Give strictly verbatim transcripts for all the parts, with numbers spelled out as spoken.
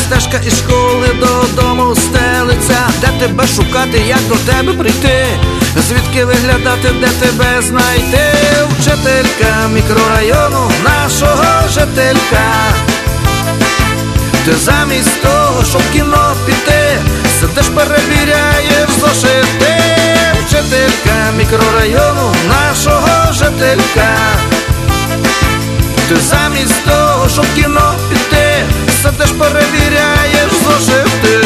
стежка із школи додому стелиться. Де тебе шукати, як до тебе прийти? Звідки виглядати, де тебе знайти? Вчителька мікрорайону нашого жителька. Ти замість того, щоб в кіно піти, сидиш, перевіряєш зошити. Вчителька мікрорайону нашого жителька. Ти замість того, щоб в кіно піти, сидиш, перевіряєш зошити.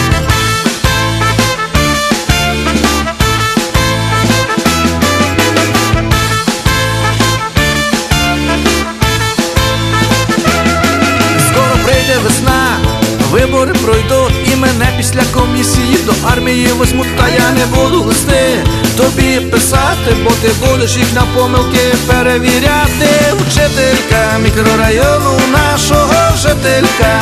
Весна, вибори пройдуть, і мене після комісії до армії возьмуть, та я не буду листи тобі писати, бо ти будеш їх на помилки перевіряти. Вчителька мікрорайону нашого жителька.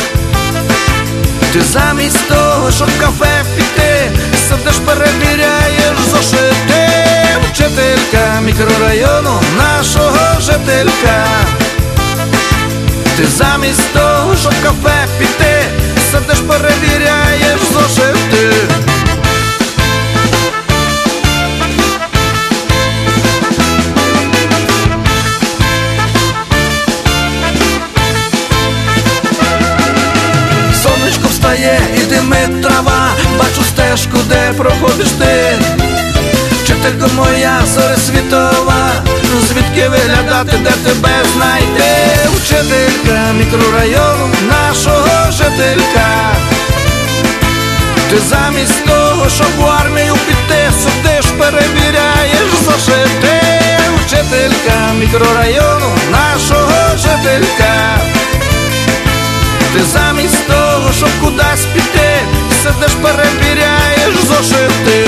Ти замість того, щоб в кафе піти, сидиш, перевіряєш зошити. Вчителька мікрорайону нашого жителька. Ти замість того, щоб в кафе піти, сидиш, перевіряєш зошити. Сонечко встає і димить трава, бачу стежку, де проходиш ти. Вчителько моя, зоря світова, звідки виглядати, де тебе знайти? Вчителька мікрорайону нашого жителька. Ти замість того, щоб в армію піти, сидиш, перевіряєш зошити. Вчителька мікрорайону нашого жителька. Ти замість того, щоб кудись піти, сидиш, перевіряєш зошити.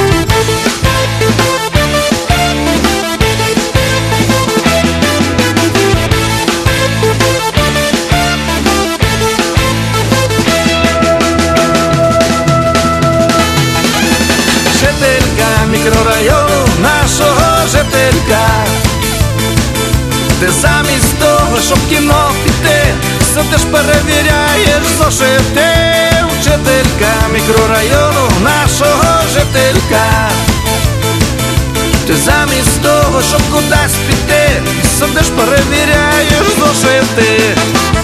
Мікрорайону нашого жителька. Ти замість того, щоб в кіно піти, сидиш, перевіряєш зошити. Вчителька мікрорайону нашого жителька. Ти замість того, щоб кудись піти, сидиш, перевіряєш зошити.